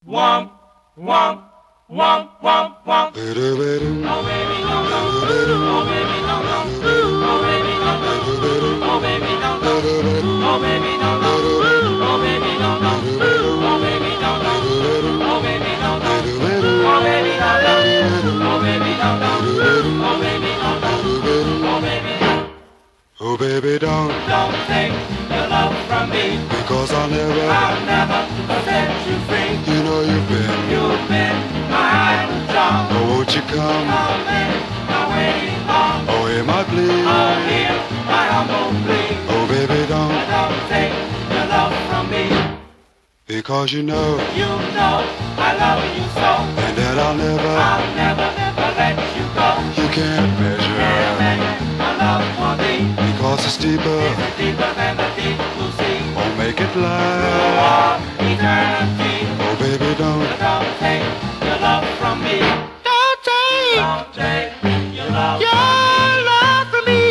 Womp, womp, womp, womp, womp. Oh baby, don't go. Oh baby, don't go. Oh baby, don't go. Oh baby, don't go. Oh baby, don't go. Oh baby, don't go. Oh baby, don't go. Oh baby, don't go. Oh baby, don't go. Oh baby, don't go. Oh baby, don't go. Oh baby, don't. Oh baby, Don't take your love from me, because I'll never set you free. you know You've been my charm. oh won't you come, Come in, my waiting long. oh hear my plea, Oh, hear my humble plea. oh baby Don't take your love from me. because you know You know I love you so. and that I'll never Never let you go. you can't measure, Can't measure my love for thee. because it's deeper, It's deeper than the deep blue sea. oh make it For last, eternity. oh baby Don't take your love from me. Don't take Don't take your love your love from me.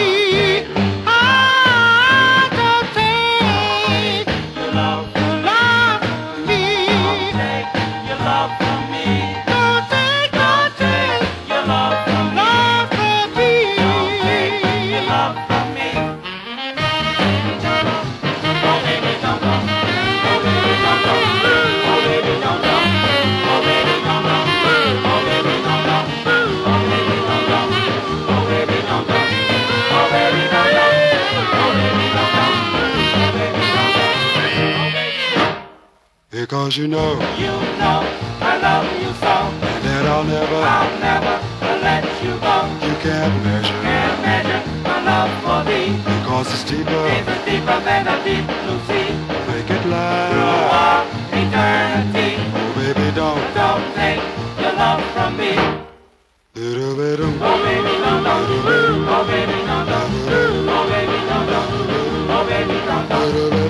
Ah, don't take your love. your love from me. Don't take your love from me. Don't take Your love from me. love from me. Your love from me. Oh baby, don't go. Oh baby, don't go. Oh baby, don't go. Oh baby, don't go. Oh baby, don't go. Oh baby, don't go. Oh baby, don't go. Oh baby, don't go. Oh baby, don't go. Oh baby, don't go. Oh baby. because you know You know I love you so. and that I'll never never let you go. you can't measure, Can't measure my love for thee. because it's deeper, It's deeper than the deep blue sea. make it Through last, all eternity. oh baby don't, Don't take your love from me. little bit of Oh baby, don't go. Oh baby, don't go. Oh baby, don't go. Oh baby, don't go.